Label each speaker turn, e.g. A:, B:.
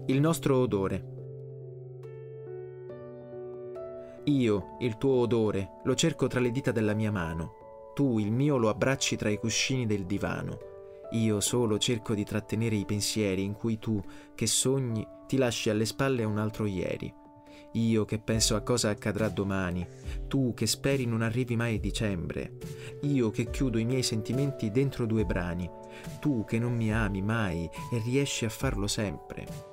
A: Il nostro odore. Io, il tuo odore, lo cerco tra le dita della mia mano. Tu, il mio, lo abbracci tra i cuscini del divano. Io solo cerco di trattenere i pensieri in cui tu, che sogni, ti lasci alle spalle a un altro ieri. Io che penso a cosa accadrà domani, tu che speri non arrivi mai dicembre. Io che chiudo i miei sentimenti dentro due brani, tu che non mi ami mai e riesci a farlo sempre.